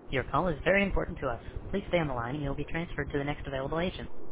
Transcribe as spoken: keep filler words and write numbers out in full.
Your call is very important to us. Please stay on the line and you'll be transferred to the next available agent.